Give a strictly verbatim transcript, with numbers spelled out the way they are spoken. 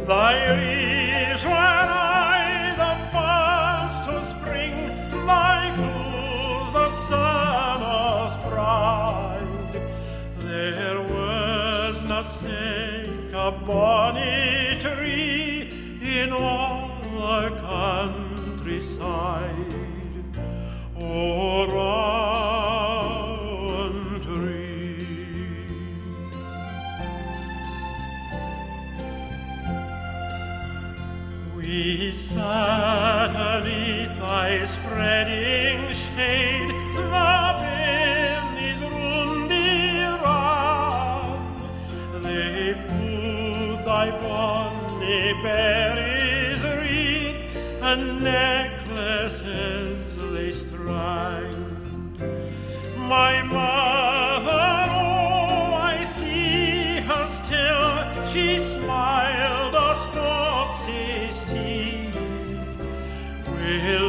Thy leaves were I the first to spring, thy fruits the summer's pride. There was not sake a bonny tree in all the countryside. O rowan tree, we sat beneath thy spreading shade, the bennies rundy round. They put thy bonny berries wreath and necklaces they strang. My mother, oh, I see her still, she smiled or spoke to see. Will